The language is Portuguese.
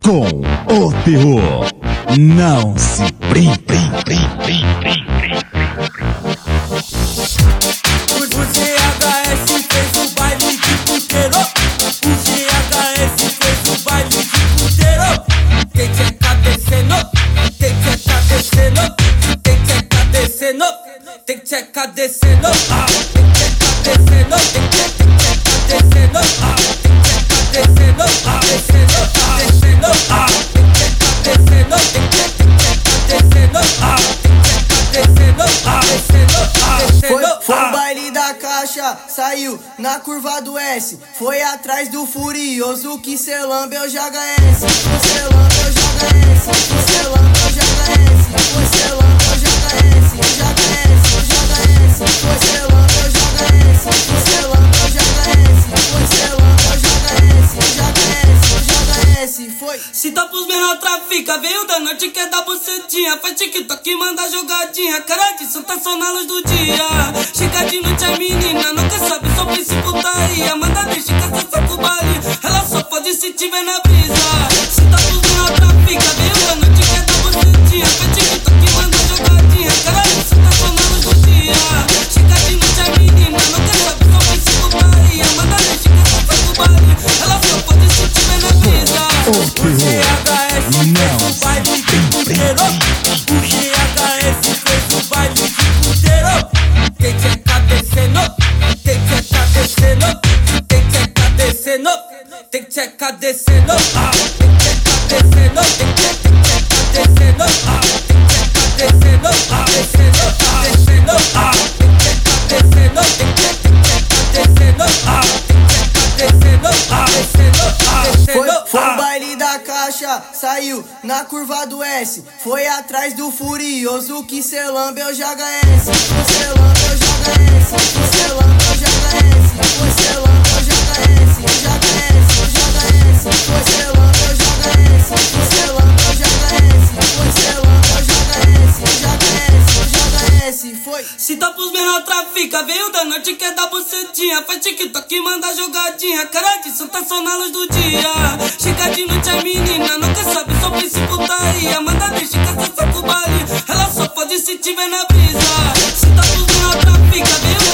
com o terror. Não se brinque. O GHS fez o baile de puteiro. O GHS fez o baile de puteiro. Tem tcheca descendo, tem tcheca descendo, tem tcheca descendo, tem tcheca descendo, tem tcheca descendo, tem tcheca descendo, tem tcheca descendo, descendo, descendo, tem tcheca descendo, Foi o baile da caixa, saiu na curva do S. Foi atrás do furioso que cê lambeu o JHS. Você lambeu o JHS, você lambeu o JHS, você lambeu o JHS, JHS, JHS, você lambeu o JHS, você lambeu o JHS, você lambeu o JHS, JHS, JHS, foi. Se tá pros menor trafica, veio da noite que é da bucetinha. Faz TikTok e manda jogadinha. Cara de santa só na luz do dia. Chega de noite a menina, nunca sabe sobre se putaria. Manda deixa que essa saco baile. Ela só pode se tiver na brisa. Se tá pros menor trafica, veio da noite que é da bucetinha. Faz TikTok e manda jogadinha. Cara de santa só na luz do dia. Chega de noite a menina, nunca sabe sobre se putaria. Manda deixa que essa saco baile. Ela só pode se tiver na brisa. O terror não se brinque. O GHS fez o baile de puteiro. Tem tcheca descendo, tem tcheca descendo, tem tcheca descendo, tem tcheca descendo, tem tcheca descendo, tem tcheca descendo, tem tcheca descendo, descendo, descendo, tem tcheca descendo, tem tcheca descendo, tem tcheca descendo, descendo. Foi o baile da caixa, saiu na curva do S. Foi atrás do furioso que cê lambeu o JHS. Você lambeu o JHS, você lambeu o JHS, você lambeu o JHS, JHS, JHS, você lambeu o JHS, você lambeu o JHS, você lambeu o JHS, JHS, JHS, foi. Se tá pros menor trafica, veio da noite que é da bucetinha. Faz TikTok e manda jogadinha. Cara de santa só na luz do dia. Chega de noite a menina, nunca sabe sobre se putaria. Manda deixa que essa saco baile. Ela só pode se tiver na brisa. Se tá pros menor trafica, veio